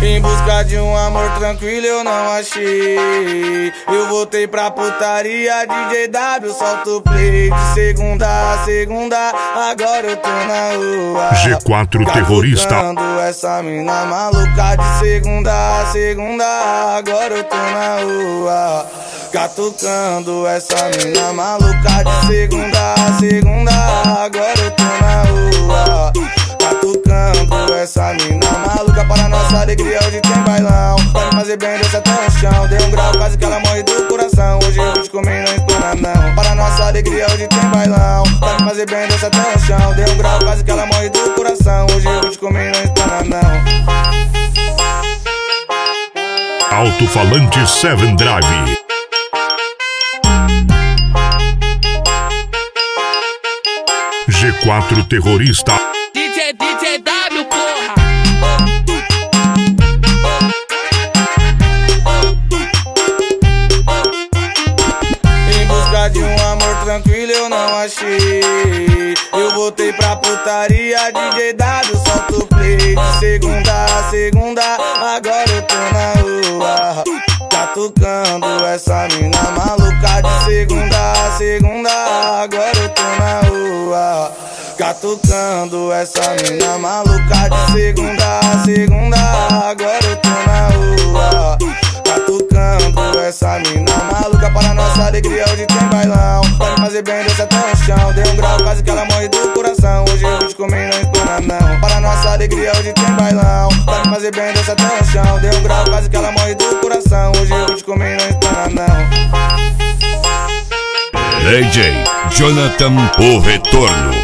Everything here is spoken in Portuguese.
Em busca de um amor tranquilo eu não achei. Eu voltei pra putaria, DJ W, solta o play. De segunda a segunda, agora eu tô na rua. G4 terrorista. Catucando essa mina maluca. De segunda a segunda, agora eu tô na rua. Catucando essa mina maluca. De segunda a segunda, agora eu tô na rua. Catucando essa mina maluca. Para nossa alegria hoje tem bailão. Vai me fazer bem, desce até o chão. Dei um grau, quase que ela morre do coração. Hoje eu vou te comer, não espera não. Para nossa alegria hoje tem bailão. Vai me fazer bem, desce até o chão. Dei um grau, quase que ela morre do coração. Hoje eu vou te comer, não espera não. Alto-falante 7 Drive. G4 terrorista. DJ W, porra! Em busca de um amor tranquilo eu não achei. Eu voltei pra putaria, DJ W, solta o play. De segunda a segunda, agora eu tô na rua. Catucando essa mina maluca. De segunda a segunda, agora eu tô na rua. Catucando essa mina maluca. De segunda a segunda, agora eu tô na rua. Catucando essa mina maluca. Para nossa alegria hoje tem bailão. Vai me fazer bem, desce até o chão. Dei um grau, quase que ela morre do coração. Hoje eu vou te comer, não espera não. Para nossa alegria hoje tem bailão. Vai me fazer bem, desce até o chão. Dei um grau, quase que ela morre do coração. Hoje eu vou te comer, não espera não. DJ Jonathan, o retorno.